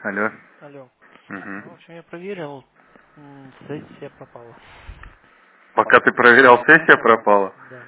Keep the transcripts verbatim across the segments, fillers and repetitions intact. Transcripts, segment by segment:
Алло. Алло. Угу. Ну, в общем, я проверил, м, сессия пропала. Пока ты проверял, сессия пропала? Да.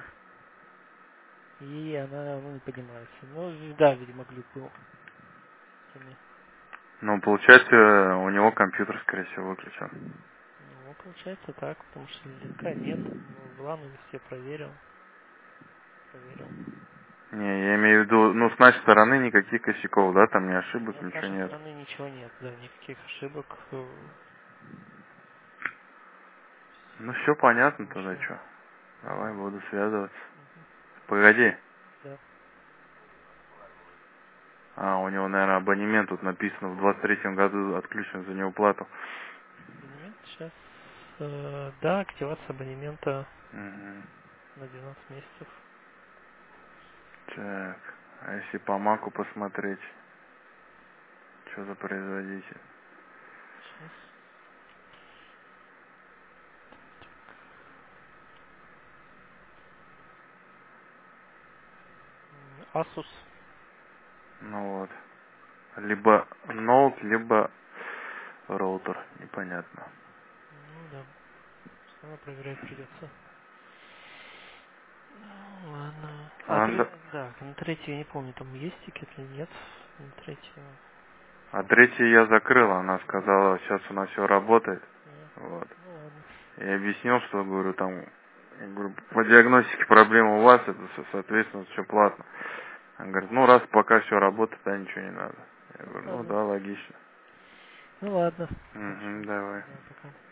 И она ну, не поднимается. Ну, да, видимо, глюк был. Сильный. Ну, получается, у него компьютер, скорее всего, выключен. Ну, получается так, потому что линка нет. Ну, в лану все проверил. Проверил. Не, я имею в виду, ну, с нашей стороны никаких косяков, да, там ни ошибок, Ну, с ничего нашей нет. стороны ничего нет, да, никаких ошибок. э, Ну, все понятно тогда, Хорошо. что. Давай, Ага. буду связываться. Мгм. Погоди. Да. А, у него, наверное, абонемент тут написано в двадцать третьем году отключен за неуплату. Абонемент сейчас. э, да, активация абонемента Угу. на двенадцать месяцев. Так, а если по маку посмотреть, что за производитель? Сейчас. Asus. Ну вот. Либо ноут, либо роутер, непонятно. Ну да. Снова проверять придется. Ну, ладно. А Ладно. тре- да, на третью я не помню, там есть тикет или нет. На третью. А третью я закрыл, она сказала, сейчас у нас все работает. А, Вот. ну ладно. Я объяснил, что, говорю, там, я говорю, по диагностике проблема у вас, это, со- соответственно, все платно. Он говорит, ну, раз пока все работает, да, ничего не надо. Я Ну говорю, ну, ладно. да, логично. Ну ладно. Угу, Хорошо. давай. Да, пока.